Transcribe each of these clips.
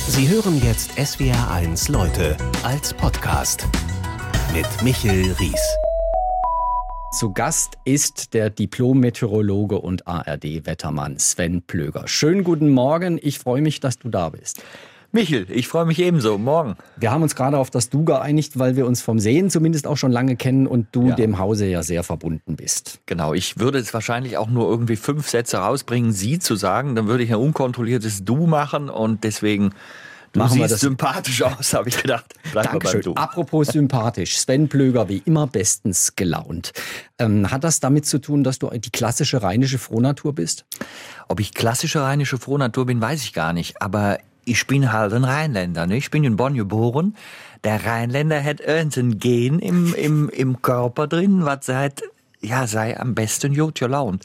Sie hören jetzt SWR1 Leute als Podcast mit Michel Ries. Zu Gast ist der Diplom-Meteorologe und ARD-Wettermann Sven Plöger. Schönen guten Morgen, ich freue mich, dass du da bist. Michel, ich freue mich ebenso. Morgen. Wir haben uns gerade auf das Du geeinigt, weil wir uns vom Sehen zumindest auch schon lange kennen und du dem Hause ja sehr verbunden bist. Genau, ich würde es wahrscheinlich auch nur irgendwie 5 Sätze rausbringen, Sie zu sagen. Dann würde ich ein unkontrolliertes Du machen und deswegen... Du siehst sympathisch aus, habe ich gedacht. Dankeschön. Apropos sympathisch, Sven Plöger, wie immer bestens gelaunt. Hat das damit zu tun, dass du die klassische rheinische Frohnatur bist? Ob ich klassische rheinische Frohnatur bin, weiß ich gar nicht. Aber ich bin halt ein Rheinländer. Ne? Ich bin in Bonn geboren. Der Rheinländer hat irgendein Gen im Körper drin, was sei am besten gut gelaunt.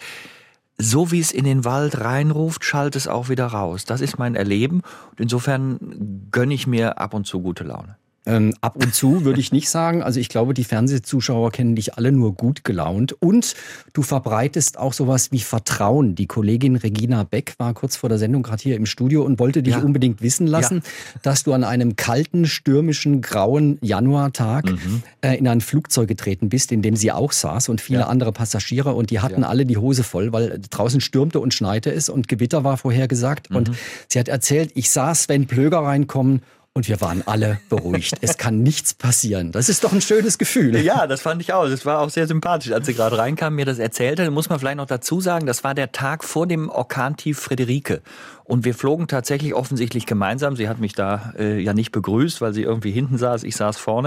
So wie es in den Wald reinruft, schallt es auch wieder raus. Das ist mein Erleben und insofern gönne ich mir ab und zu gute Laune. Ab und zu würde ich nicht sagen. Also ich glaube, die Fernsehzuschauer kennen dich alle nur gut gelaunt. Und du verbreitest auch sowas wie Vertrauen. Die Kollegin Regina Beck war kurz vor der Sendung gerade hier im Studio und wollte dich unbedingt wissen lassen, dass du an einem kalten, stürmischen, grauen Januartag in ein Flugzeug getreten bist, in dem sie auch saß und viele andere Passagiere. Und die hatten alle die Hose voll, weil draußen stürmte und schneite es und Gewitter war vorhergesagt. Und sie hat erzählt, ich sah Sven Plöger reinkommen. Und wir waren alle beruhigt. Es kann nichts passieren. Das ist doch ein schönes Gefühl. Ja, das fand ich auch. Das war auch sehr sympathisch, als sie gerade reinkam, mir das erzählte. Da muss man vielleicht noch dazu sagen, das war der Tag vor dem Orkantief Friederike. Und wir flogen tatsächlich offensichtlich gemeinsam. Sie hat mich da ja nicht begrüßt, weil sie irgendwie hinten saß. Ich saß vorne.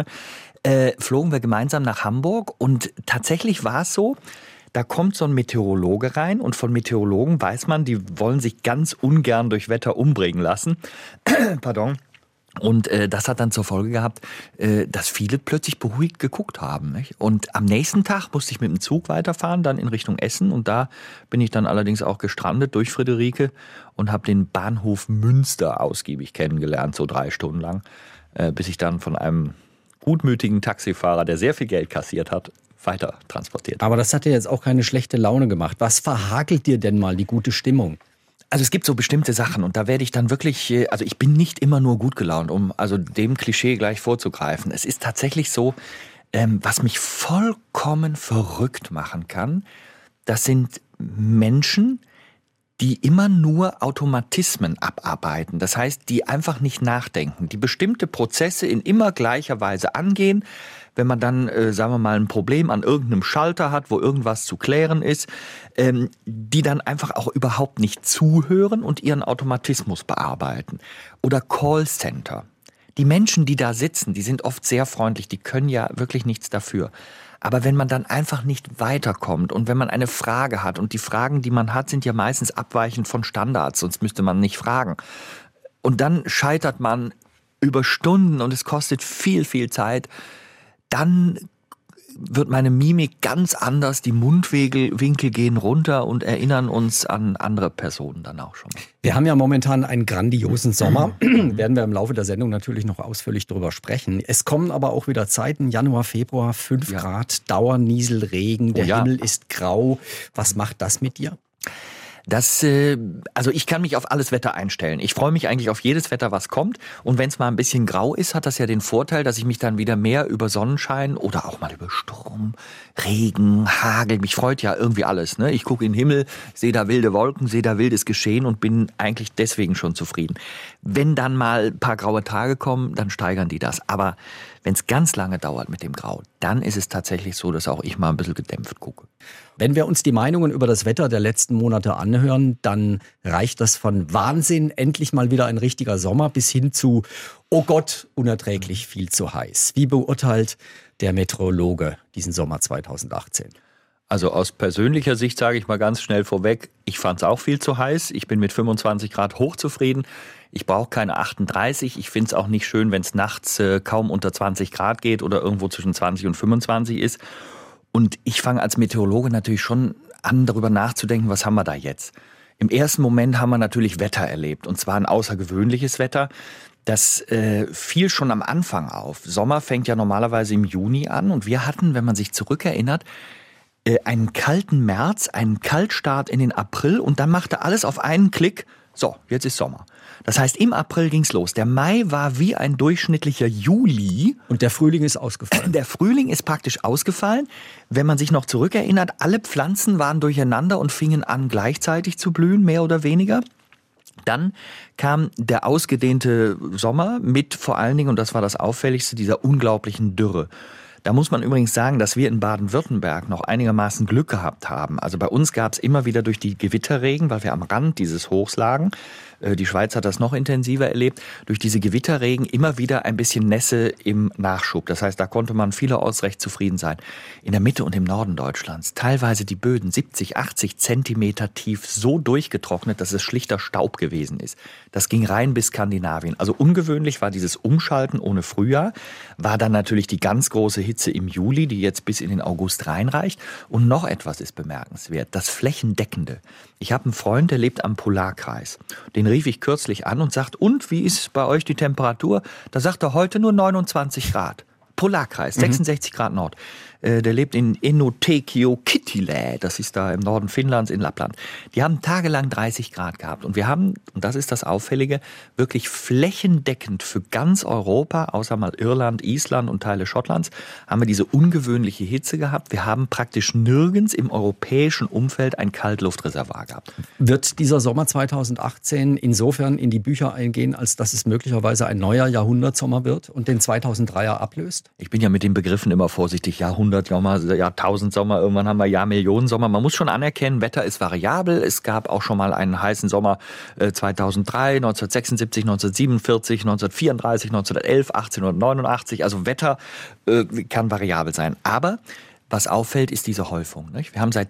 Flogen wir gemeinsam nach Hamburg. Und tatsächlich war es so, da kommt so ein Meteorologe rein und von Meteorologen weiß man, die wollen sich ganz ungern durch Wetter umbringen lassen. Pardon. Und das hat dann zur Folge gehabt, dass viele plötzlich beruhigt geguckt haben. Nicht? Und am nächsten Tag musste ich mit dem Zug weiterfahren, dann in Richtung Essen. Und da bin ich dann allerdings auch gestrandet durch Friederike und habe den Bahnhof Münster ausgiebig kennengelernt, so 3 Stunden lang, bis ich dann von einem gutmütigen Taxifahrer, der sehr viel Geld kassiert hat, weiter transportiert. Aber das hat dir jetzt auch keine schlechte Laune gemacht. Was verhagelt dir denn mal die gute Stimmung? Also es gibt so bestimmte Sachen und da werde ich dann wirklich, also ich bin nicht immer nur gut gelaunt, um also dem Klischee gleich vorzugreifen. Es ist tatsächlich so, was mich vollkommen verrückt machen kann, das sind Menschen, die immer nur Automatismen abarbeiten. Das heißt, die einfach nicht nachdenken, die bestimmte Prozesse in immer gleicher Weise angehen. Wenn man dann, sagen wir mal, ein Problem an irgendeinem Schalter hat, wo irgendwas zu klären ist, die dann einfach auch überhaupt nicht zuhören und ihren Automatismus bearbeiten. Oder Callcenter. Die Menschen, die da sitzen, die sind oft sehr freundlich, die können ja wirklich nichts dafür. Aber wenn man dann einfach nicht weiterkommt und wenn man eine Frage hat und die Fragen, die man hat, sind ja meistens abweichend von Standards, sonst müsste man nicht fragen. Und dann scheitert man über Stunden und es kostet viel, viel Zeit. Dann wird meine Mimik ganz anders, die Mundwinkel gehen runter und erinnern uns an andere Personen dann auch schon. Wir haben ja momentan einen grandiosen Sommer, werden wir im Laufe der Sendung natürlich noch ausführlich drüber sprechen. Es kommen aber auch wieder Zeiten, Januar, Februar, 5 Grad, Dauerniesel, Regen, der Himmel ist grau. Was macht das mit dir? Also ich kann mich auf alles Wetter einstellen. Ich freue mich eigentlich auf jedes Wetter, was kommt. Und wenn es mal ein bisschen grau ist, hat das ja den Vorteil, dass ich mich dann wieder mehr über Sonnenschein oder auch mal über Sturm, Regen, Hagel, mich freut ja irgendwie alles. Ne? Ich gucke in den Himmel, sehe da wilde Wolken, sehe da wildes Geschehen und bin eigentlich deswegen schon zufrieden. Wenn dann mal ein paar graue Tage kommen, dann steigern die das. Aber wenn es ganz lange dauert mit dem Grau, dann ist es tatsächlich so, dass auch ich mal ein bisschen gedämpft gucke. Wenn wir uns die Meinungen über das Wetter der letzten Monate anhören, dann reicht das von Wahnsinn, endlich mal wieder ein richtiger Sommer, bis hin zu, oh Gott, unerträglich viel zu heiß. Wie beurteilt der Meteorologe diesen Sommer 2018? Also aus persönlicher Sicht sage ich mal ganz schnell vorweg, ich fand es auch viel zu heiß. Ich bin mit 25 Grad hochzufrieden. Ich brauche keine 38. Ich finde es auch nicht schön, wenn es nachts kaum unter 20 Grad geht oder irgendwo zwischen 20 und 25 ist. Und ich fange als Meteorologe natürlich schon an, darüber nachzudenken, was haben wir da jetzt? Im ersten Moment haben wir natürlich Wetter erlebt, und zwar ein außergewöhnliches Wetter. Das fiel schon am Anfang auf. Sommer fängt ja normalerweise im Juni an und wir hatten, wenn man sich zurückerinnert, einen kalten März, einen Kaltstart in den April und dann machte alles auf einen Klick So, jetzt ist Sommer. Das heißt, im April ging's los. Der Mai war wie ein durchschnittlicher Juli. Und der Frühling ist ausgefallen. Der Frühling ist praktisch ausgefallen. Wenn man sich noch zurückerinnert, alle Pflanzen waren durcheinander und fingen an, gleichzeitig zu blühen, mehr oder weniger. Dann kam der ausgedehnte Sommer mit vor allen Dingen, und das war das Auffälligste, dieser unglaublichen Dürre. Da muss man übrigens sagen, dass wir in Baden-Württemberg noch einigermaßen Glück gehabt haben. Also bei uns gab es immer wieder durch die Gewitterregen, weil wir am Rand dieses Hochs lagen, die Schweiz hat das noch intensiver erlebt, durch diese Gewitterregen immer wieder ein bisschen Nässe im Nachschub. Das heißt, da konnte man vielerorts recht zufrieden sein. In der Mitte und im Norden Deutschlands teilweise die Böden 70, 80 Zentimeter tief so durchgetrocknet, dass es schlichter Staub gewesen ist. Das ging rein bis Skandinavien. Also ungewöhnlich war dieses Umschalten ohne Frühjahr, war dann natürlich die ganz große Hitze im Juli, die jetzt bis in den August reinreicht. Und noch etwas ist bemerkenswert, das Flächendeckende. Ich habe einen Freund, der lebt am Polarkreis. Den rief ich kürzlich an und sagt, und wie ist bei euch die Temperatur? Da sagt er heute nur 29 Grad. Polarkreis, 66 Grad Nord. Der lebt in Enontekiö-Kittilä, das ist da im Norden Finnlands in Lappland. Die haben tagelang 30 Grad gehabt. Und wir haben, und das ist das Auffällige, wirklich flächendeckend für ganz Europa, außer mal Irland, Island und Teile Schottlands, haben wir diese ungewöhnliche Hitze gehabt. Wir haben praktisch nirgends im europäischen Umfeld ein Kaltluftreservoir gehabt. Wird dieser Sommer 2018 insofern in die Bücher eingehen, als dass es möglicherweise ein neuer Jahrhundertsommer wird und den 2003er ablöst? Ich bin ja mit den Begriffen immer vorsichtig. Jahrtausendsommer, irgendwann haben wir Jahrmillionensommer. Man muss schon anerkennen, Wetter ist variabel. Es gab auch schon mal einen heißen Sommer 2003, 1976, 1947, 1934, 1911, 1889. Also Wetter kann variabel sein. Aber was auffällt, ist diese Häufung. Nicht? Wir haben seit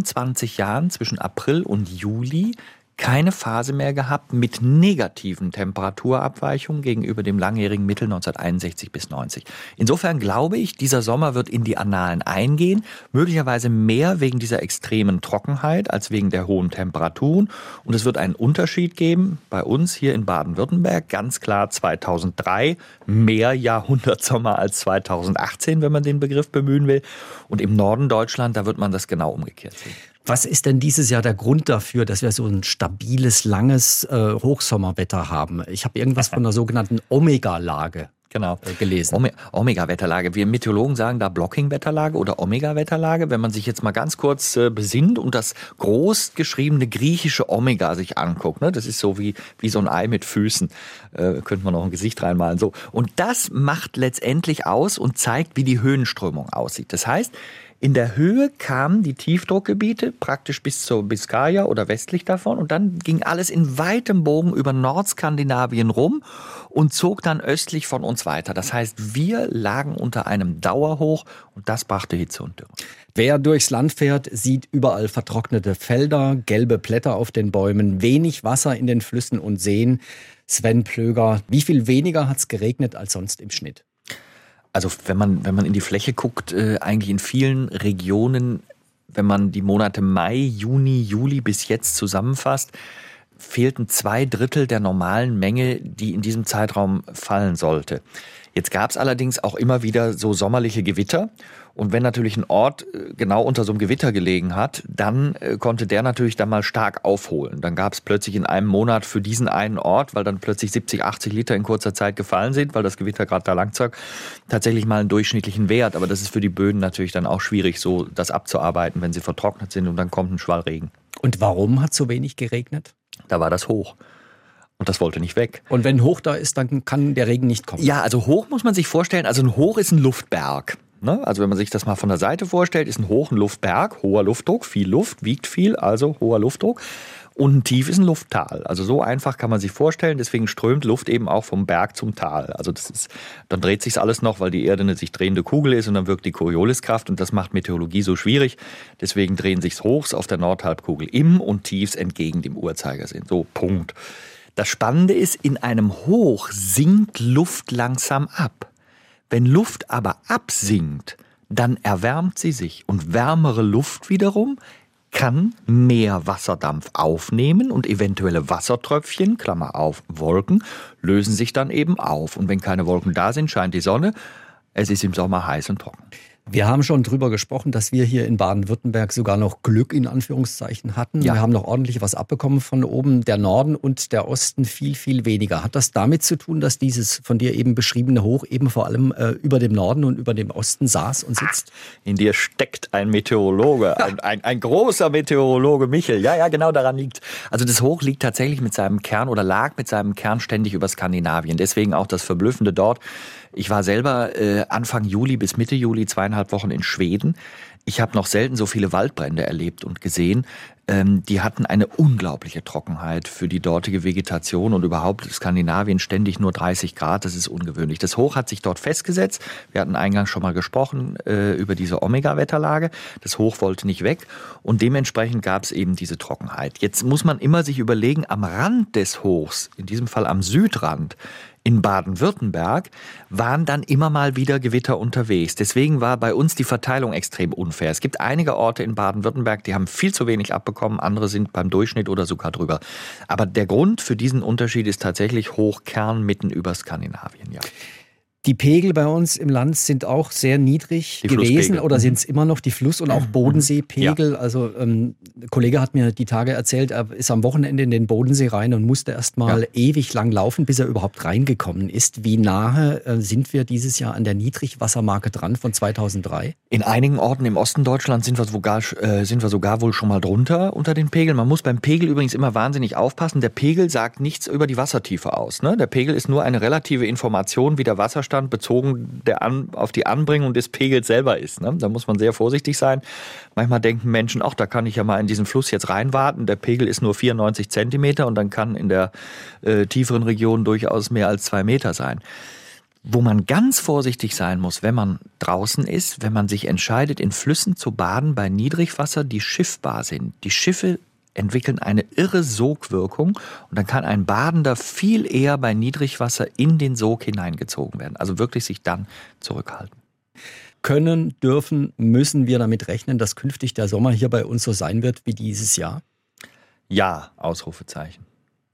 22 Jahren zwischen April und Juli keine Phase mehr gehabt mit negativen Temperaturabweichungen gegenüber dem langjährigen Mittel 1961 bis 90. Insofern glaube ich, dieser Sommer wird in die Annalen eingehen, möglicherweise mehr wegen dieser extremen Trockenheit als wegen der hohen Temperaturen. Und es wird einen Unterschied geben bei uns hier in Baden-Württemberg, ganz klar 2003 mehr Jahrhundertsommer als 2018, wenn man den Begriff bemühen will. Und im Norden Deutschland, da wird man das genau umgekehrt sehen. Was ist denn dieses Jahr der Grund dafür, dass wir so ein stabiles, langes Hochsommerwetter haben? Ich habe irgendwas von der sogenannten Omega-Lage gelesen. Omega-Wetterlage. Wir Meteorologen sagen da Blocking-Wetterlage oder Omega-Wetterlage. Wenn man sich jetzt mal ganz kurz besinnt und das groß geschriebene griechische Omega sich anguckt, ne? Das ist so wie so ein Ei mit Füßen. Könnte man noch ein Gesicht reinmalen. So. Und das macht letztendlich aus und zeigt, wie die Höhenströmung aussieht. Das heißt, in der Höhe kamen die Tiefdruckgebiete praktisch bis zur Biskaya oder westlich davon und dann ging alles in weitem Bogen über Nordskandinavien rum und zog dann östlich von uns weiter. Das heißt, wir lagen unter einem Dauerhoch und das brachte Hitze und Dürre. Wer durchs Land fährt, sieht überall vertrocknete Felder, gelbe Blätter auf den Bäumen, wenig Wasser in den Flüssen und Seen. Sven Plöger, wie viel weniger hat es geregnet als sonst im Schnitt? Also wenn man in die Fläche guckt, eigentlich in vielen Regionen, wenn man die Monate Mai, Juni, Juli bis jetzt zusammenfasst, fehlten 2/3 der normalen Menge, die in diesem Zeitraum fallen sollte. Jetzt gab es allerdings auch immer wieder so sommerliche Gewitter. Und wenn natürlich ein Ort genau unter so einem Gewitter gelegen hat, dann konnte der natürlich dann mal stark aufholen. Dann gab es plötzlich in einem Monat für diesen einen Ort, weil dann plötzlich 70, 80 Liter in kurzer Zeit gefallen sind, weil das Gewitter gerade da lang zog, tatsächlich mal einen durchschnittlichen Wert. Aber das ist für die Böden natürlich dann auch schwierig, so das abzuarbeiten, wenn sie vertrocknet sind und dann kommt ein Schwall Regen. Und warum hat so wenig geregnet? Da war das Hoch. Und das wollte nicht weg. Und wenn Hoch da ist, dann kann der Regen nicht kommen. Ja, also Hoch muss man sich vorstellen, also ein Hoch ist ein Luftberg. Also wenn man sich das mal von der Seite vorstellt, ist ein Hoch ein Luftberg, hoher Luftdruck, viel Luft, wiegt viel, also hoher Luftdruck. Und ein Tief ist ein Lufttal. Also so einfach kann man sich vorstellen, deswegen strömt Luft eben auch vom Berg zum Tal. Also dann dreht sich alles noch, weil die Erde eine sich drehende Kugel ist und dann wirkt die Corioliskraft und das macht Meteorologie so schwierig. Deswegen drehen sich Hochs auf der Nordhalbkugel im und Tiefs entgegen dem Uhrzeigersinn. So, Punkt. Das Spannende ist, in einem Hoch sinkt Luft langsam ab. Wenn Luft aber absinkt, dann erwärmt sie sich und wärmere Luft wiederum kann mehr Wasserdampf aufnehmen und eventuelle Wassertröpfchen, Klammer auf, Wolken, lösen sich dann eben auf. Und wenn keine Wolken da sind, scheint die Sonne. Es ist im Sommer heiß und trocken. Wir haben schon drüber gesprochen, dass wir hier in Baden-Württemberg sogar noch Glück in Anführungszeichen hatten. Ja. Wir haben noch ordentlich was abbekommen von oben, der Norden und der Osten viel, viel weniger. Hat das damit zu tun, dass dieses von dir eben beschriebene Hoch eben vor allem über dem Norden und über dem Osten saß und sitzt? In dir steckt ein Meteorologe, ein großer Meteorologe, Michel. Ja, genau daran liegt. Also das Hoch liegt tatsächlich mit seinem Kern oder lag mit seinem Kern ständig über Skandinavien. Deswegen auch das Verblüffende dort. Ich war selber Anfang Juli bis Mitte Juli 2,5 Wochen in Schweden. Ich habe noch selten so viele Waldbrände erlebt und gesehen. Die hatten eine unglaubliche Trockenheit für die dortige Vegetation und überhaupt Skandinavien ständig nur 30 Grad. Das ist ungewöhnlich. Das Hoch hat sich dort festgesetzt. Wir hatten eingangs schon mal gesprochen über diese Omega-Wetterlage. Das Hoch wollte nicht weg und dementsprechend gab es eben diese Trockenheit. Jetzt muss man immer sich überlegen, am Rand des Hochs, in diesem Fall am Südrand, in Baden-Württemberg waren dann immer mal wieder Gewitter unterwegs. Deswegen war bei uns die Verteilung extrem unfair. Es gibt einige Orte in Baden-Württemberg, die haben viel zu wenig abbekommen, andere sind beim Durchschnitt oder sogar drüber. Aber der Grund für diesen Unterschied ist tatsächlich Hochkern mitten über Skandinavien, ja. Die Pegel bei uns im Land sind auch sehr niedrig Die gewesen Flusspegel. oder sind es immer noch, die Fluss- und auch Bodenseepegel. Ja. Also ein Kollege hat mir die Tage erzählt, er ist am Wochenende in den Bodensee rein und musste erst mal ewig lang laufen, bis er überhaupt reingekommen ist. Wie nahe sind wir dieses Jahr an der Niedrigwassermarke dran von 2003? In einigen Orten im Osten Deutschlands sind wir sogar wohl schon mal drunter unter den Pegeln. Man muss beim Pegel übrigens immer wahnsinnig aufpassen. Der Pegel sagt nichts über die Wassertiefe aus, ne? Der Pegel ist nur eine relative Information, wie der Wasserstand bezogen auf die Anbringung des Pegels selber ist, ne? Da muss man sehr vorsichtig sein. Manchmal denken Menschen, ach, da kann ich ja mal in diesen Fluss jetzt reinwarten. Der Pegel ist nur 94 Zentimeter und dann kann in der tieferen Region durchaus mehr als 2 Meter sein. Wo man ganz vorsichtig sein muss, wenn man draußen ist, wenn man sich entscheidet, in Flüssen zu baden bei Niedrigwasser, die schiffbar sind. Die Schiffe entwickeln eine irre Sogwirkung und dann kann ein Badender viel eher bei Niedrigwasser in den Sog hineingezogen werden. Also wirklich sich dann zurückhalten. Können, dürfen, müssen wir damit rechnen, dass künftig der Sommer hier bei uns so sein wird wie dieses Jahr? Ja, Ausrufezeichen.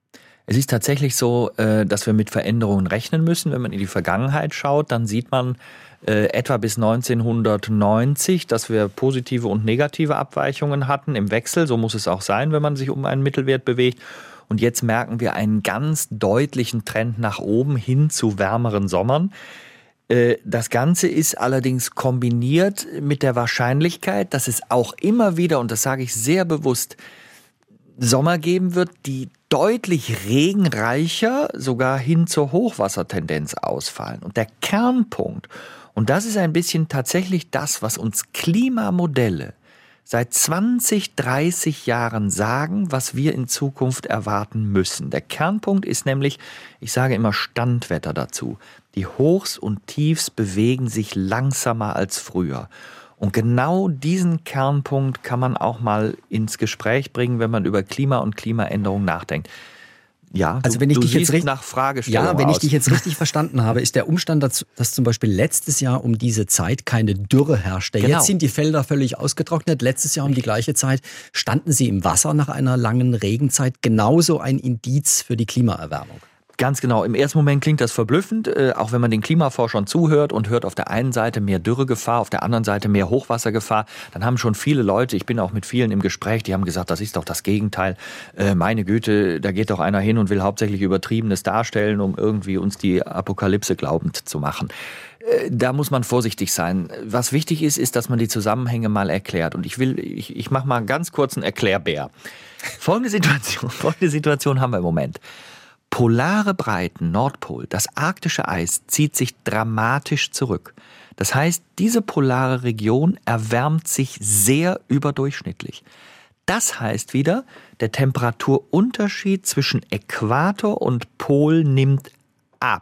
Es ist tatsächlich so, dass wir mit Veränderungen rechnen müssen. Wenn man in die Vergangenheit schaut, dann sieht man etwa bis 1990, dass wir positive und negative Abweichungen hatten im Wechsel. So muss es auch sein, wenn man sich um einen Mittelwert bewegt. Und jetzt merken wir einen ganz deutlichen Trend nach oben hin zu wärmeren Sommern. Das Ganze ist allerdings kombiniert mit der Wahrscheinlichkeit, dass es auch immer wieder, und das sage ich sehr bewusst, Sommer geben wird, die deutlich regenreicher, sogar hin zur Hochwassertendenz ausfallen. Und der Kernpunkt, und das ist ein bisschen tatsächlich das, was uns Klimamodelle seit 20, 30 Jahren sagen, was wir in Zukunft erwarten müssen. Der Kernpunkt ist nämlich, ich sage immer Standwetter dazu. Die Hochs und Tiefs bewegen sich langsamer als früher. Und genau diesen Kernpunkt kann man auch mal ins Gespräch bringen, wenn man über Klima und Klimaänderung nachdenkt. Ja, also wenn ich dich jetzt nach Fragestellung Ja, wenn ich dich jetzt richtig verstanden habe, ist der Umstand, dass zum Beispiel letztes Jahr um diese Zeit keine Dürre herrschte. Genau. Jetzt sind die Felder völlig ausgetrocknet. Letztes Jahr um die gleiche Zeit standen sie im Wasser nach einer langen Regenzeit. Genauso ein Indiz für die Klimaerwärmung. Ganz genau. Im ersten Moment klingt das verblüffend, auch wenn man den Klimaforschern zuhört und hört auf der einen Seite mehr Dürregefahr, auf der anderen Seite mehr Hochwassergefahr. Dann haben schon viele Leute, ich bin auch mit vielen im Gespräch, die haben gesagt, das ist doch das Gegenteil. Meine Güte, da geht doch einer hin und will hauptsächlich Übertriebenes darstellen, um irgendwie uns die Apokalypse glaubend zu machen. Da muss man vorsichtig sein. Was wichtig ist, ist, dass man die Zusammenhänge mal erklärt. Und ich mache mal ganz kurz einen Erklärbär. Folgende Situation haben wir im Moment. Polare Breiten, Nordpol, das arktische Eis zieht sich dramatisch zurück. Das heißt, diese polare Region erwärmt sich sehr überdurchschnittlich. Das heißt wieder, der Temperaturunterschied zwischen Äquator und Pol nimmt ab.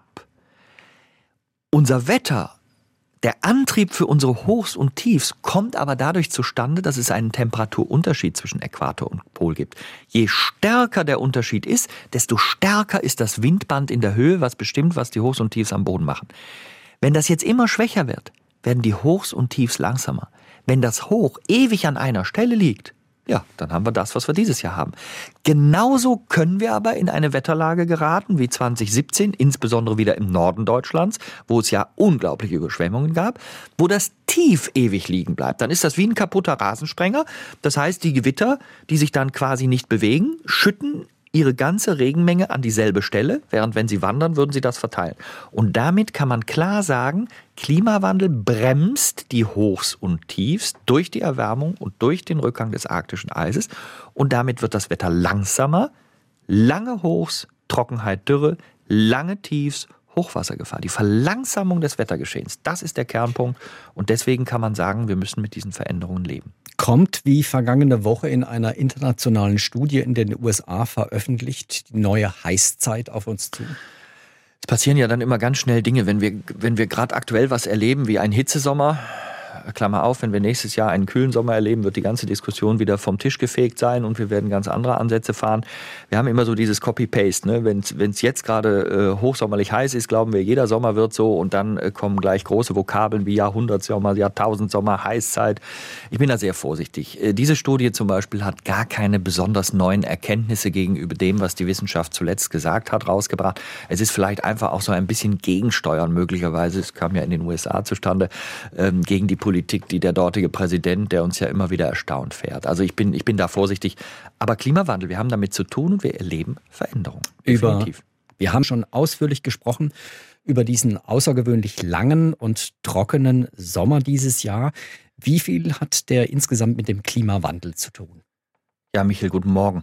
Unser Wetter, der Antrieb für unsere Hochs und Tiefs kommt aber dadurch zustande, dass es einen Temperaturunterschied zwischen Äquator und Pol gibt. Je stärker der Unterschied ist, desto stärker ist das Windband in der Höhe, was bestimmt, was die Hochs und Tiefs am Boden machen. Wenn das jetzt immer schwächer wird, werden die Hochs und Tiefs langsamer. Wenn das Hoch ewig an einer Stelle liegt, ja, dann haben wir das, was wir dieses Jahr haben. Genauso können wir aber in eine Wetterlage geraten wie 2017, insbesondere wieder im Norden Deutschlands, wo es ja unglaubliche Überschwemmungen gab, wo das Tief ewig liegen bleibt. Dann ist das wie ein kaputter Rasensprenger. Das heißt, die Gewitter, die sich dann quasi nicht bewegen, schütten ihre ganze Regenmenge an dieselbe Stelle, während wenn sie wandern, würden sie das verteilen. Und damit kann man klar sagen, Klimawandel bremst die Hochs und Tiefs durch die Erwärmung und durch den Rückgang des arktischen Eises. Und damit wird das Wetter langsamer, lange Hochs, Trockenheit, Dürre, lange Tiefs, Hochwassergefahr. Die Verlangsamung des Wettergeschehens, das ist der Kernpunkt. Und deswegen kann man sagen, wir müssen mit diesen Veränderungen leben. Kommt wie vergangene Woche in einer internationalen Studie in den USA veröffentlicht die neue Heißzeit auf uns zu? Es passieren ja dann immer ganz schnell Dinge, wenn wir gerade aktuell was erleben wie ein Hitzesommer. Klammer auf, wenn wir nächstes Jahr einen kühlen Sommer erleben, wird die ganze Diskussion wieder vom Tisch gefegt sein und wir werden ganz andere Ansätze fahren. Wir haben immer so dieses Copy-Paste. Ne? Wenn es jetzt gerade hochsommerlich heiß ist, glauben wir, jeder Sommer wird so und dann kommen gleich große Vokabeln wie Jahrhundertsommer, Jahrtausendsommer, Heißzeit. Ich bin da sehr vorsichtig. Diese Studie zum Beispiel hat gar keine besonders neuen Erkenntnisse gegenüber dem, was die Wissenschaft zuletzt gesagt hat, rausgebracht. Es ist vielleicht einfach auch so ein bisschen Gegensteuern möglicherweise. Es kam ja in den USA zustande, gegen die Politik, die der dortige Präsident, der uns ja immer wieder erstaunt fährt. Also ich bin da vorsichtig. Aber Klimawandel, wir haben damit zu tun und wir erleben Veränderungen. Definitiv. Wir haben schon ausführlich gesprochen über diesen außergewöhnlich langen und trockenen Sommer dieses Jahr. Wie viel hat der insgesamt mit dem Klimawandel zu tun? Ja, Michael, guten Morgen.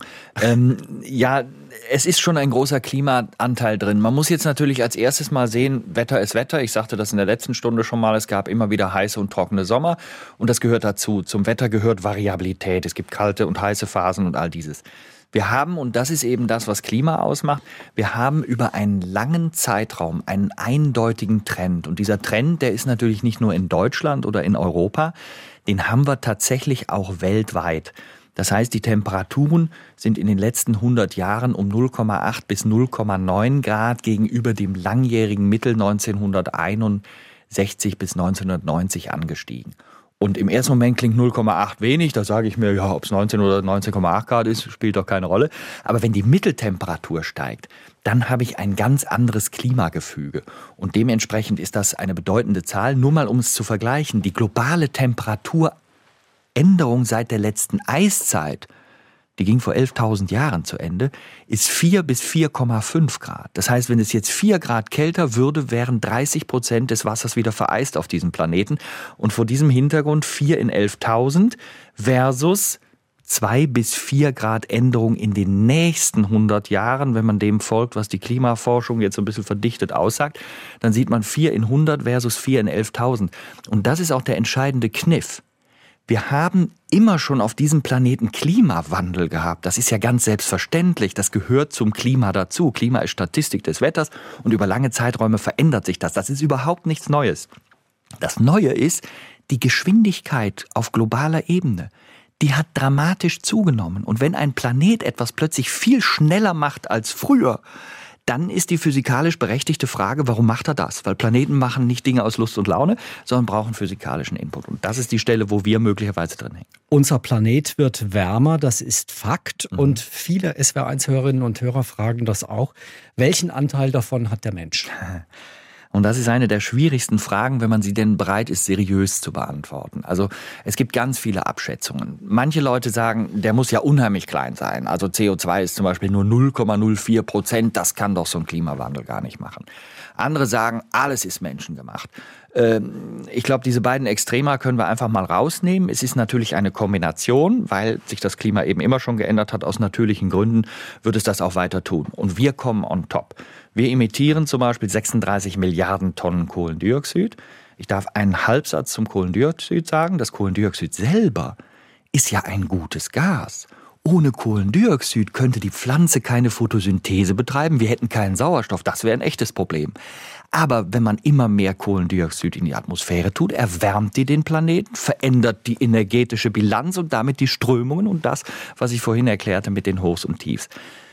Ja, es ist schon ein großer Klimaanteil drin. Man muss jetzt natürlich als erstes mal sehen, Wetter ist Wetter. Ich sagte das in der letzten Stunde schon mal. Es gab immer wieder heiße und trockene Sommer und das gehört dazu. Zum Wetter gehört Variabilität. Es gibt kalte und heiße Phasen und all dieses. Wir haben, und das ist eben das, was Klima ausmacht, wir haben über einen langen Zeitraum einen eindeutigen Trend. Und dieser Trend, der ist natürlich nicht nur in Deutschland oder in Europa, den haben wir tatsächlich auch weltweit. Das heißt, die Temperaturen sind in den letzten 100 Jahren um 0,8 bis 0,9 Grad gegenüber dem langjährigen Mittel 1961 bis 1990 angestiegen. Und im ersten Moment klingt 0,8 wenig, da sage ich mir, ja, ob es 19 oder 19,8 Grad ist, spielt doch keine Rolle. Aber wenn die Mitteltemperatur steigt, dann habe ich ein ganz anderes Klimagefüge. Und dementsprechend ist das eine bedeutende Zahl. Nur mal, um es zu vergleichen, die globale Temperaturänderung seit der letzten Eiszeit, die ging vor 11.000 Jahren zu Ende, ist 4 bis 4,5 Grad. Das heißt, wenn es jetzt 4 Grad kälter würde, wären 30% des Wassers wieder vereist auf diesem Planeten. Und vor diesem Hintergrund 4 in 11.000 versus 2 bis 4 Grad Änderung in den nächsten 100 Jahren. Wenn man dem folgt, was die Klimaforschung jetzt so ein bisschen verdichtet aussagt, dann sieht man 4 in 100 versus 4 in 11.000. Und das ist auch der entscheidende Kniff. Wir haben immer schon auf diesem Planeten Klimawandel gehabt. Das ist ja ganz selbstverständlich. Das gehört zum Klima dazu. Klima ist Statistik des Wetters und über lange Zeiträume verändert sich das. Das ist überhaupt nichts Neues. Das Neue ist die Geschwindigkeit auf globaler Ebene. Die hat dramatisch zugenommen. Und wenn ein Planet etwas plötzlich viel schneller macht als früher, dann ist die physikalisch berechtigte Frage, warum macht er das? Weil Planeten machen nicht Dinge aus Lust und Laune, sondern brauchen physikalischen Input. Und das ist die Stelle, wo wir möglicherweise drin hängen. Unser Planet wird wärmer, das ist Fakt. Und viele SWR1-Hörerinnen und Hörer fragen das auch. Welchen Anteil davon hat der Mensch? Und das ist eine der schwierigsten Fragen, wenn man sie denn bereit ist, seriös zu beantworten. Also es gibt ganz viele Abschätzungen. Manche Leute sagen, der muss ja unheimlich klein sein. Also CO2 ist zum Beispiel nur 0,04%. Das kann doch so ein Klimawandel gar nicht machen. Andere sagen, alles ist menschengemacht. Ich glaube, diese beiden Extrema können wir einfach mal rausnehmen. Es ist natürlich eine Kombination, weil sich das Klima eben immer schon geändert hat. Aus natürlichen Gründen wird es das auch weiter tun. Und wir kommen on top. Wir emittieren zum Beispiel 36 Milliarden Tonnen Kohlendioxid. Ich darf einen Halbsatz zum Kohlendioxid sagen. Das Kohlendioxid selber ist ja ein gutes Gas. Ohne Kohlendioxid könnte die Pflanze keine Photosynthese betreiben. Wir hätten keinen Sauerstoff. Das wäre ein echtes Problem. Aber wenn man immer mehr Kohlendioxid in die Atmosphäre tut, erwärmt die den Planeten, verändert die energetische Bilanz und damit die Strömungen und das, was ich vorhin erklärte mit den Hochs und Tiefs.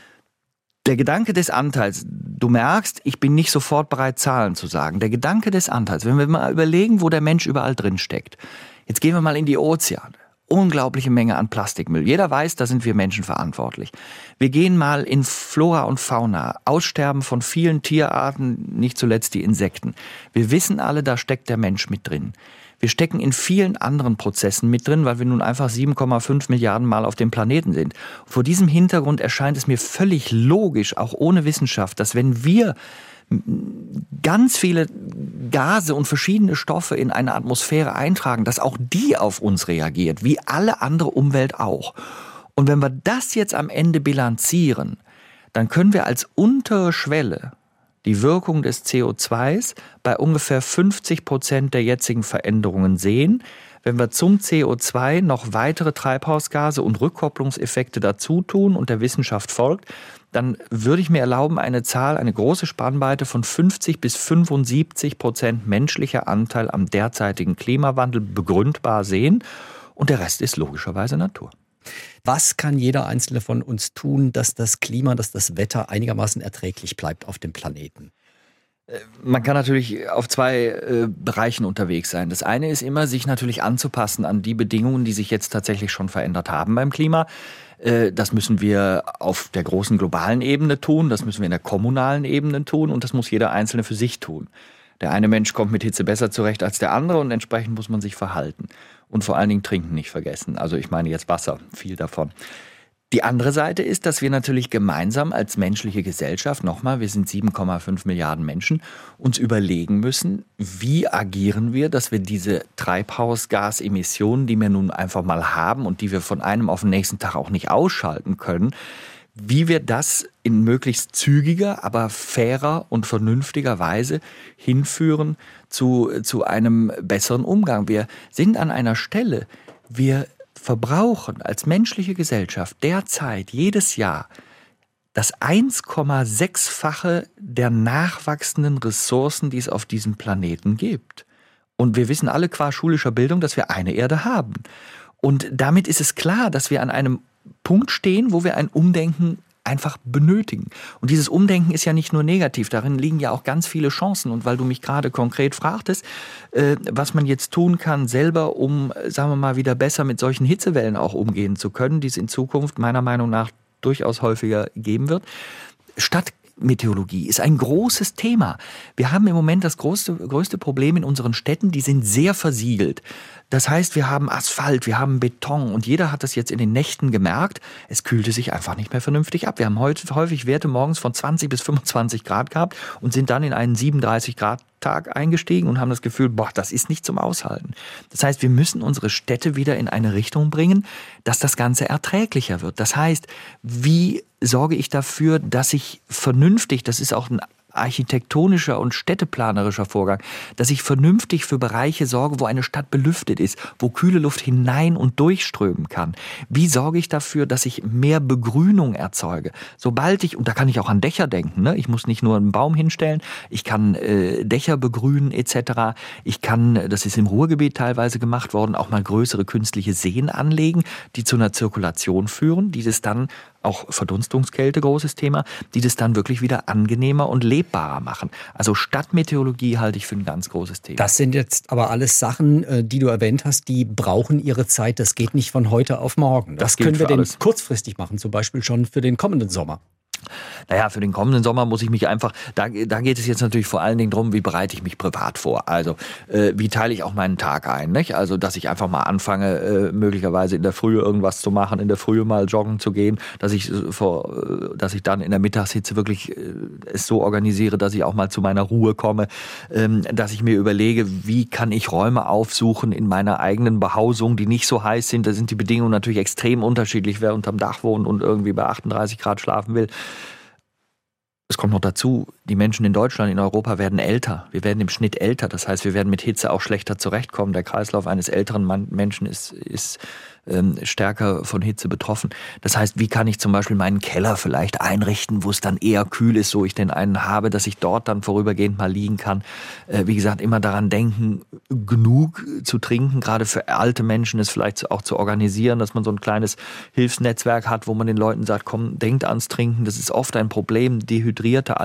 Der Gedanke des Anteils, du merkst, ich bin nicht sofort bereit, Zahlen zu sagen. Der Gedanke des Anteils, wenn wir mal überlegen, wo der Mensch überall drin steckt. Jetzt gehen wir mal in die Ozeane. unglaubliche Menge an Plastikmüll. Jeder weiß, da sind wir Menschen verantwortlich. Wir gehen mal in Flora und Fauna, Aussterben von vielen Tierarten, nicht zuletzt die Insekten. Wir wissen alle, da steckt der Mensch mit drin. Wir stecken in vielen anderen Prozessen mit drin, weil wir nun einfach 7,5 Milliarden Mal auf dem Planeten sind. Vor diesem Hintergrund erscheint es mir völlig logisch, auch ohne Wissenschaft, dass wenn wir ganz viele Gase und verschiedene Stoffe in eine Atmosphäre eintragen, dass auch die auf uns reagiert, wie alle andere Umwelt auch. Und wenn wir das jetzt am Ende bilanzieren, dann können wir als untere Schwelle die Wirkung des CO2s bei ungefähr 50% der jetzigen Veränderungen sehen. Wenn wir zum CO2 noch weitere Treibhausgase und Rückkopplungseffekte dazu tun und der Wissenschaft folgt, dann würde ich mir erlauben, eine große Spannweite von 50 bis 75% menschlicher Anteil am derzeitigen Klimawandel begründbar sehen. Und der Rest ist logischerweise Natur. Was kann jeder Einzelne von uns tun, dass das Klima, dass das Wetter einigermaßen erträglich bleibt auf dem Planeten? Man kann natürlich auf zwei Bereichen unterwegs sein. Das eine ist immer, sich natürlich anzupassen an die Bedingungen, die sich jetzt tatsächlich schon verändert haben beim Klima. Das müssen wir auf der großen globalen Ebene tun, das müssen wir in der kommunalen Ebene tun und das muss jeder Einzelne für sich tun. Der eine Mensch kommt mit Hitze besser zurecht als der andere und entsprechend muss man sich verhalten. Und vor allen Dingen trinken nicht vergessen. Also ich meine jetzt Wasser, viel davon. Die andere Seite ist, dass wir natürlich gemeinsam als menschliche Gesellschaft, nochmal, wir sind 7,5 Milliarden Menschen, uns überlegen müssen, wie agieren wir, dass wir diese Treibhausgasemissionen, die wir nun einfach mal haben und die wir von einem auf den nächsten Tag auch nicht ausschalten können, wie wir das in möglichst zügiger, aber fairer und vernünftiger Weise hinführen zu einem besseren Umgang. Wir sind an einer Stelle, wir verbrauchen als menschliche Gesellschaft derzeit jedes Jahr das 1,6-fache der nachwachsenden Ressourcen, die es auf diesem Planeten gibt. Und wir wissen alle qua schulischer Bildung, dass wir eine Erde haben. Und damit ist es klar, dass wir an einem Punkt stehen, wo wir ein Umdenken einfach benötigen. Und dieses Umdenken ist ja nicht nur negativ, darin liegen ja auch ganz viele Chancen. Und weil du mich gerade konkret fragtest, was man jetzt tun kann selber, um, sagen wir mal, wieder besser mit solchen Hitzewellen auch umgehen zu können, die es in Zukunft meiner Meinung nach durchaus häufiger geben wird. Stadtmeteorologie ist ein großes Thema. Wir haben im Moment das größte Problem in unseren Städten, die sind sehr versiegelt. Das heißt, wir haben Asphalt, wir haben Beton und jeder hat das jetzt in den Nächten gemerkt, es kühlte sich einfach nicht mehr vernünftig ab. Wir haben häufig Werte morgens von 20 bis 25 Grad gehabt und sind dann in einen 37 Grad Tag eingestiegen und haben das Gefühl, das ist nicht zum Aushalten. Das heißt, wir müssen unsere Städte wieder in eine Richtung bringen, dass das Ganze erträglicher wird. Das heißt, wie sorge ich dafür, dass ich vernünftig, das ist auch ein architektonischer und städteplanerischer Vorgang, dass ich vernünftig für Bereiche sorge, wo eine Stadt belüftet ist, wo kühle Luft hinein und durchströmen kann. Wie sorge ich dafür, dass ich mehr Begrünung erzeuge? Sobald ich, und da kann ich auch an Dächer denken, ne? Ich muss nicht nur einen Baum hinstellen, ich kann Dächer begrünen etc. Ich kann, das ist im Ruhrgebiet teilweise gemacht worden, auch mal größere künstliche Seen anlegen, die zu einer Zirkulation führen, die das dann auch Verdunstungskälte, großes Thema, die das dann wirklich wieder angenehmer und lebbarer machen. Also Stadtmeteorologie halte ich für ein ganz großes Thema. Das sind jetzt aber alles Sachen, die du erwähnt hast, die brauchen ihre Zeit. Das geht nicht von heute auf morgen. Das können wir denn kurzfristig machen, zum Beispiel schon für den kommenden Sommer. Naja, für den kommenden Sommer muss ich mich einfach, da geht es jetzt natürlich vor allen Dingen darum, wie bereite ich mich privat vor. Also wie teile ich auch meinen Tag ein, nicht? Also dass ich einfach mal anfange, möglicherweise in der Früh irgendwas zu machen, in der Früh mal joggen zu gehen, dass ich dann in der Mittagshitze wirklich es so organisiere, dass ich auch mal zu meiner Ruhe komme, dass ich mir überlege, wie kann ich Räume aufsuchen in meiner eigenen Behausung, die nicht so heiß sind. Da sind die Bedingungen natürlich extrem unterschiedlich, wer unterm Dach wohnt und irgendwie bei 38 Grad schlafen will. Es kommt noch dazu, die Menschen in Deutschland, in Europa werden älter. Wir werden im Schnitt älter. Das heißt, wir werden mit Hitze auch schlechter zurechtkommen. Der Kreislauf eines älteren Menschen ist stärker von Hitze betroffen. Das heißt, wie kann ich zum Beispiel meinen Keller vielleicht einrichten, wo es dann eher kühl ist, so ich den einen habe, dass ich dort dann vorübergehend mal liegen kann. Wie gesagt, immer daran denken, genug zu trinken, gerade für alte Menschen es vielleicht auch zu organisieren, dass man so ein kleines Hilfsnetzwerk hat, wo man den Leuten sagt, komm, denkt ans Trinken. Das ist oft ein Problem. Dehydrierte alte Menschen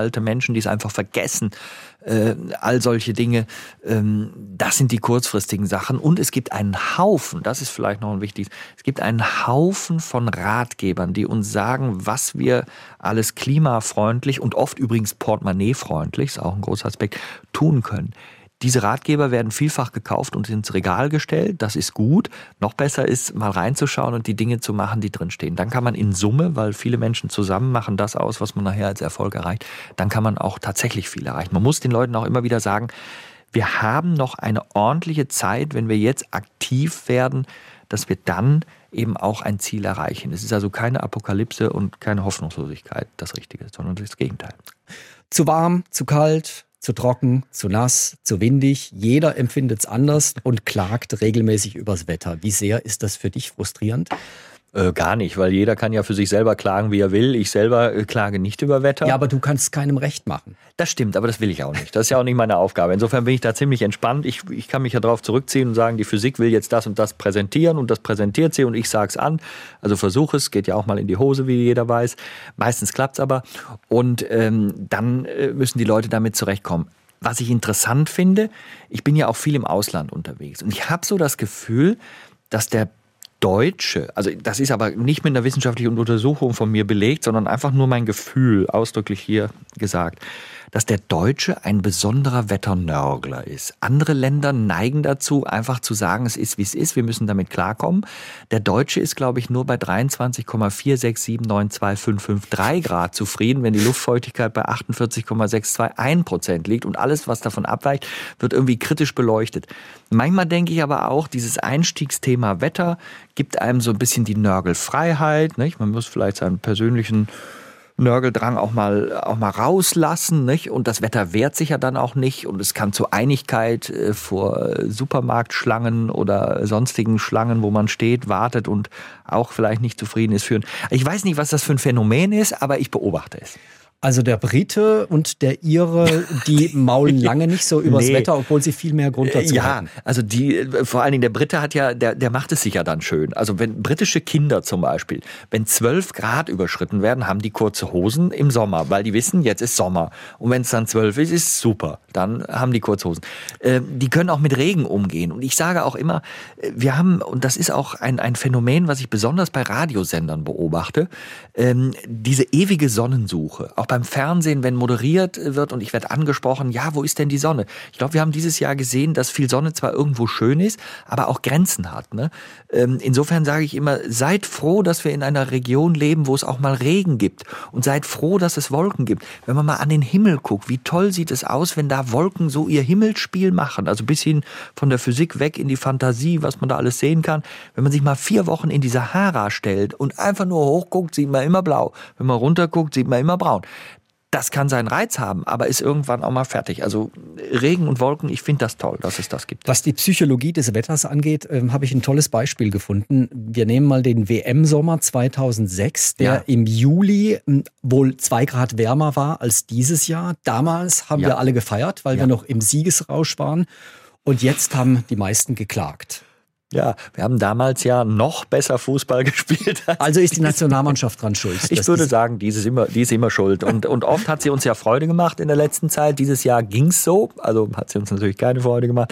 Menschen, die es einfach vergessen. All solche Dinge, das sind die kurzfristigen Sachen. Und es gibt einen Haufen, das ist vielleicht noch ein wichtiges, es gibt einen Haufen von Ratgebern, die uns sagen, was wir alles klimafreundlich und oft übrigens portemonnaiefreundlich, ist auch ein großer Aspekt, tun können. Diese Ratgeber werden vielfach gekauft und ins Regal gestellt. Das ist gut. Noch besser ist, mal reinzuschauen und die Dinge zu machen, die drinstehen. Dann kann man in Summe, weil viele Menschen zusammen machen das aus, was man nachher als Erfolg erreicht, dann kann man auch tatsächlich viel erreichen. Man muss den Leuten auch immer wieder sagen, wir haben noch eine ordentliche Zeit, wenn wir jetzt aktiv werden, dass wir dann eben auch ein Ziel erreichen. Es ist also keine Apokalypse und keine Hoffnungslosigkeit das Richtige, sondern das Gegenteil. Zu warm, zu kalt, zu trocken, zu nass, zu windig. Jeder empfindet es anders und klagt regelmäßig übers Wetter. Wie sehr ist das für dich frustrierend? Gar nicht, weil jeder kann ja für sich selber klagen, wie er will. Ich selber klage nicht über Wetter. Ja, aber du kannst es keinem recht machen. Das stimmt, aber das will ich auch nicht. Das ist ja auch nicht meine Aufgabe. Insofern bin ich da ziemlich entspannt. Ich kann mich ja darauf zurückziehen und sagen, die Physik will jetzt das und das präsentieren und das präsentiert sie und ich sage es an. Also versuche es, geht ja auch mal in die Hose, wie jeder weiß. Meistens klappt es aber. Und dann müssen die Leute damit zurechtkommen. Was ich interessant finde, ich bin ja auch viel im Ausland unterwegs und ich habe so das Gefühl, dass der Deutsche, also das ist aber nicht mit einer wissenschaftlichen Untersuchung von mir belegt, sondern einfach nur mein Gefühl, ausdrücklich hier gesagt, dass der Deutsche ein besonderer Wetternörgler ist. Andere Länder neigen dazu, einfach zu sagen, es ist, wie es ist, wir müssen damit klarkommen. Der Deutsche ist, glaube ich, nur bei 23,467925553 Grad zufrieden, wenn die Luftfeuchtigkeit bei 48,621% liegt und alles, was davon abweicht, wird irgendwie kritisch beleuchtet. Manchmal denke ich aber auch, dieses Einstiegsthema Wetter gibt einem so ein bisschen die Nörgelfreiheit, nicht? Man muss vielleicht seinen persönlichen Nörgeldrang auch mal rauslassen, nicht? Und das Wetter wehrt sich ja dann auch nicht und es kann zu Einigkeit vor Supermarktschlangen oder sonstigen Schlangen, wo man steht, wartet und auch vielleicht nicht zufrieden ist, führen. Ich weiß nicht, was das für ein Phänomen ist, aber ich beobachte es. Also der Brite und der Ire, die maulen lange nicht so übers Wetter, obwohl sie viel mehr Grund dazu haben. Also vor allen Dingen der Brite hat ja, der macht es sich ja dann schön. Also wenn britische Kinder zum Beispiel, wenn 12 Grad überschritten werden, haben die kurze Hosen im Sommer, weil die wissen, jetzt ist Sommer. Und wenn es dann 12 ist, ist super. Dann haben die kurze Hosen. Die können auch mit Regen umgehen. Und ich sage auch immer, wir haben, und das ist auch ein Phänomen, was ich besonders bei Radiosendern beobachte, diese ewige Sonnensuche. Auch beim Fernsehen, wenn moderiert wird und ich werde angesprochen, ja, wo ist denn die Sonne? Ich glaube, wir haben dieses Jahr gesehen, dass viel Sonne zwar irgendwo schön ist, aber auch Grenzen hat. Ne? Insofern sage ich immer, seid froh, dass wir in einer Region leben, wo es auch mal Regen gibt. Und seid froh, dass es Wolken gibt. Wenn man mal an den Himmel guckt, wie toll sieht es aus, wenn da Wolken so ihr Himmelsspiel machen. Also ein bisschen von der Physik weg in die Fantasie, was man da alles sehen kann. Wenn man sich mal 4 Wochen in die Sahara stellt und einfach nur hochguckt, sieht man immer blau. Wenn man runterguckt, sieht man immer braun. Das kann seinen Reiz haben, aber ist irgendwann auch mal fertig. Also Regen und Wolken, ich finde das toll, dass es das gibt. Was die Psychologie des Wetters angeht, habe ich ein tolles Beispiel gefunden. Wir nehmen mal den WM-Sommer 2006, der im Juli wohl 2 Grad wärmer war als dieses Jahr. Damals haben wir alle gefeiert, weil wir noch im Siegesrausch waren. Und jetzt haben die meisten geklagt. Ja, wir haben damals ja noch besser Fußball gespielt. Also ist die Nationalmannschaft dran schuld? Ich würde sagen, die ist immer schuld. Und oft hat sie uns ja Freude gemacht in der letzten Zeit. Dieses Jahr ging's so, also hat sie uns natürlich keine Freude gemacht.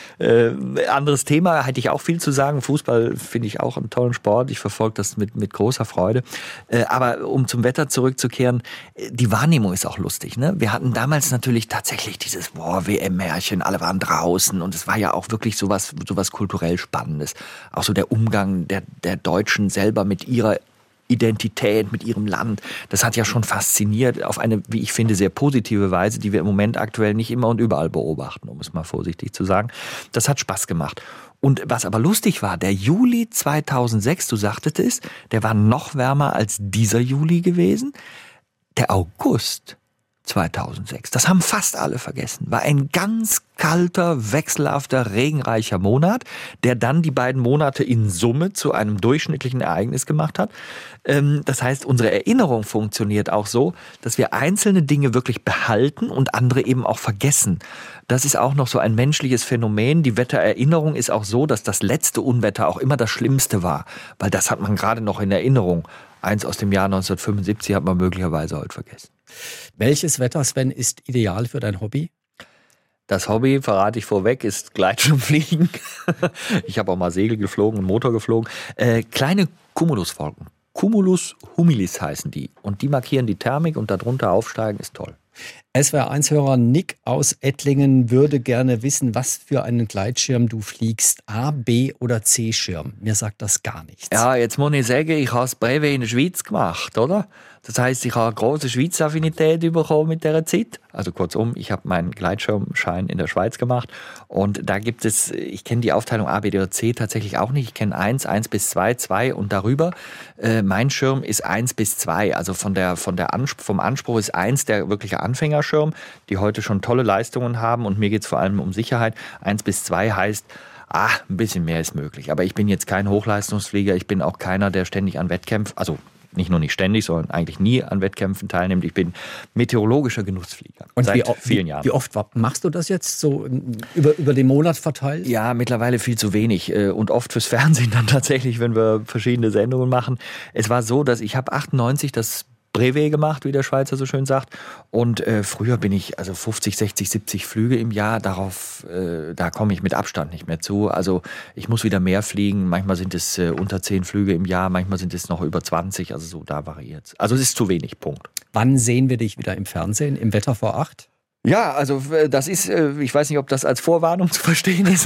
Anderes Thema, hätte ich auch viel zu sagen. Fußball finde ich auch einen tollen Sport. Ich verfolge das mit großer Freude. Aber um zum Wetter zurückzukehren, die Wahrnehmung ist auch lustig. Ne? Wir hatten damals natürlich tatsächlich dieses WM-Märchen, alle waren draußen und es war ja auch wirklich sowas kulturell Spannendes. Auch so der Umgang der Deutschen selber mit ihrer Identität, mit ihrem Land. Das hat ja schon fasziniert auf eine, wie ich finde, sehr positive Weise, die wir im Moment aktuell nicht immer und überall beobachten, um es mal vorsichtig zu sagen. Das hat Spaß gemacht. Und was aber lustig war, der Juli 2006, du sagtest es, der war noch wärmer als dieser Juli gewesen. Der August 2006, das haben fast alle vergessen, war ein ganz kalter, wechselhafter, regenreicher Monat, der dann die beiden Monate in Summe zu einem durchschnittlichen Ereignis gemacht hat. Das heißt, unsere Erinnerung funktioniert auch so, dass wir einzelne Dinge wirklich behalten und andere eben auch vergessen. Das ist auch noch so ein menschliches Phänomen. Die Wettererinnerung ist auch so, dass das letzte Unwetter auch immer das Schlimmste war, weil das hat man gerade noch in Erinnerung. eins aus dem Jahr 1975 hat man möglicherweise heute vergessen. Welches Wetter, Sven, ist ideal für dein Hobby? Das Hobby, verrate ich vorweg, ist Gleitschirmfliegen. Ich habe auch mal Segel geflogen und Motor geflogen. Kleine Cumuluswolken. Cumulus humilis heißen die. Und die markieren die Thermik und darunter aufsteigen ist toll. SWR1-Hörer Nick aus Ettlingen würde gerne wissen, was für einen Gleitschirm du fliegst. A, B oder C-Schirm. Mir sagt das gar nichts. Ja, jetzt muss ich sagen, ich habe das Brevet in der Schweiz gemacht, oder? Das heisst, ich habe eine grosse Schweiz-Affinität bekommen mit dieser Zeit. Also kurzum, ich habe meinen Gleitschirmschein in der Schweiz gemacht. Und da gibt es, ich kenne die Aufteilung A, B oder C tatsächlich auch nicht. Ich kenne 1 bis 2, 2 und darüber. Mein Schirm ist 1 bis 2. Also vom Anspruch ist 1 der wirkliche Anfängerschirm, die heute schon tolle Leistungen haben. Und mir geht es vor allem um Sicherheit. 1 bis 2 heißt, ein bisschen mehr ist möglich. Aber ich bin jetzt kein Hochleistungsflieger. Ich bin auch keiner, der ständig an Wettkämpfen, also nicht nur nicht ständig, sondern eigentlich nie an Wettkämpfen teilnimmt. Ich bin meteorologischer Genussflieger und seit vielen Jahren. Wie oft machst du das jetzt so über den Monat verteilt? Ja, mittlerweile viel zu wenig und oft fürs Fernsehen dann tatsächlich, wenn wir verschiedene Sendungen machen. Es war so, dass ich habe 98 das Brevet gemacht, wie der Schweizer so schön sagt. Und früher bin ich 50, 60, 70 Flüge im Jahr. Da komme ich mit Abstand nicht mehr zu. Also ich muss wieder mehr fliegen. Manchmal sind es unter 10 Flüge im Jahr, manchmal sind es noch über 20. Also so, da variiert es. Also es ist zu wenig, Punkt. Wann sehen wir dich wieder im Fernsehen? Im Wetter vor 8? Ja, also das ist, ich weiß nicht, ob das als Vorwarnung zu verstehen ist.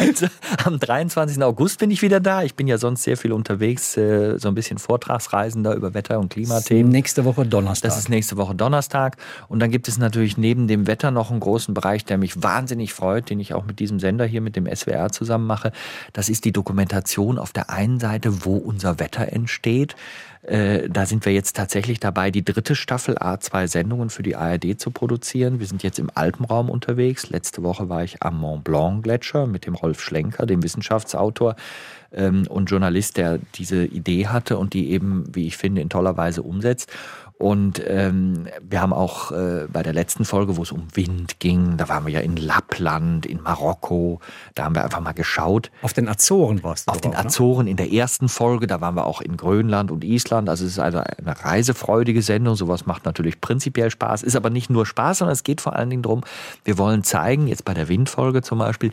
Am 23. August bin ich wieder da. Ich bin ja sonst sehr viel unterwegs, so ein bisschen Vortragsreisender über Wetter- und Klimathemen. Nächste Woche Donnerstag. Das ist nächste Woche Donnerstag. Und dann gibt es natürlich neben dem Wetter noch einen großen Bereich, der mich wahnsinnig freut, den ich auch mit diesem Sender hier, mit dem SWR zusammen mache. Das ist die Dokumentation auf der einen Seite, wo unser Wetter entsteht. Da sind wir jetzt tatsächlich dabei, die 3. Staffel A2 Sendungen für die ARD zu produzieren. Wir sind jetzt im Alpenraum unterwegs. Letzte Woche war ich am Mont Blanc Gletscher mit dem Rolf Schlenker, dem Wissenschaftsautor und Journalist, der diese Idee hatte und die eben, wie ich finde, in toller Weise umsetzt. Und wir haben auch bei der letzten Folge, wo es um Wind ging, da waren wir ja in Lappland, in Marokko, da haben wir einfach mal geschaut. Auf den Azoren warst du. Auf den Azoren in der ersten Folge, da waren wir auch in Grönland und Island. Also es ist eine reisefreudige Sendung, sowas macht natürlich prinzipiell Spaß, ist aber nicht nur Spaß, sondern es geht vor allen Dingen darum, wir wollen zeigen, jetzt bei der Windfolge zum Beispiel,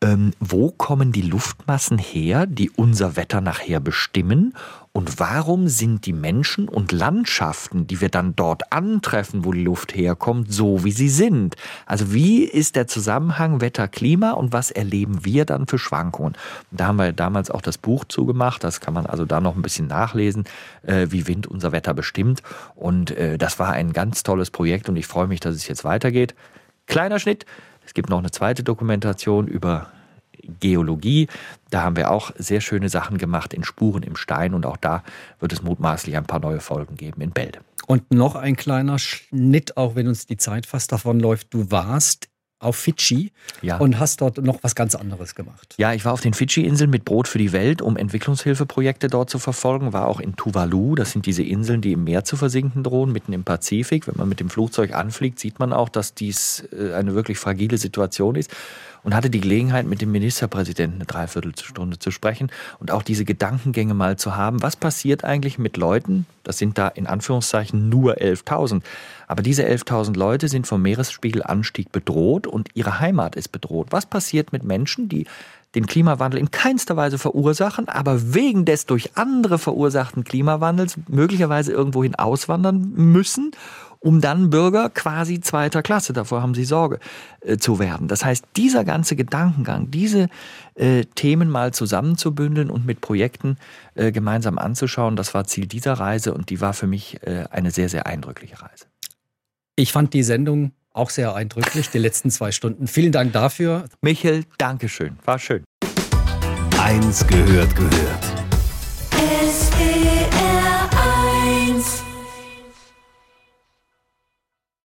wo kommen die Luftmassen her, die unser Wetter nachher bestimmen? Und warum sind die Menschen und Landschaften, die wir dann dort antreffen, wo die Luft herkommt, so wie sie sind? Also wie ist der Zusammenhang Wetter-Klima und was erleben wir dann für Schwankungen? Da haben wir damals auch das Buch zugemacht, das kann man also da noch ein bisschen nachlesen, wie Wind unser Wetter bestimmt. Und das war ein ganz tolles Projekt und ich freue mich, dass es jetzt weitergeht. Kleiner Schnitt. Es gibt noch eine zweite Dokumentation über Geologie. Da haben wir auch sehr schöne Sachen gemacht in Spuren im Stein und auch da wird es mutmaßlich ein paar neue Folgen geben in Bälde. Und noch ein kleiner Schnitt, auch wenn uns die Zeit fast davonläuft. Du warst auf Fidschi und hast dort noch was ganz anderes gemacht. Ja, ich war auf den Fidschi-Inseln mit Brot für die Welt, um Entwicklungshilfeprojekte dort zu verfolgen. War auch in Tuvalu, das sind diese Inseln, die im Meer zu versinken drohen, mitten im Pazifik. Wenn man mit dem Flugzeug anfliegt, sieht man auch, dass dies eine wirklich fragile Situation ist. Und hatte die Gelegenheit, mit dem Ministerpräsidenten eine Dreiviertelstunde zu sprechen und auch diese Gedankengänge mal zu haben. Was passiert eigentlich mit Leuten? Das sind da in Anführungszeichen nur 11.000. Aber diese 11.000 Leute sind vom Meeresspiegelanstieg bedroht und ihre Heimat ist bedroht. Was passiert mit Menschen, die den Klimawandel in keinster Weise verursachen, aber wegen des durch andere verursachten Klimawandels möglicherweise irgendwohin auswandern müssen, um dann Bürger quasi zweiter Klasse, davor haben sie Sorge, zu werden. Das heißt, dieser ganze Gedankengang, diese Themen mal zusammenzubündeln und mit Projekten gemeinsam anzuschauen, das war Ziel dieser Reise und die war für mich eine sehr, sehr eindrückliche Reise. Ich fand die Sendung auch sehr eindrücklich, die letzten 2 Stunden. Vielen Dank dafür. Michael, Dankeschön, war schön. 1 gehört.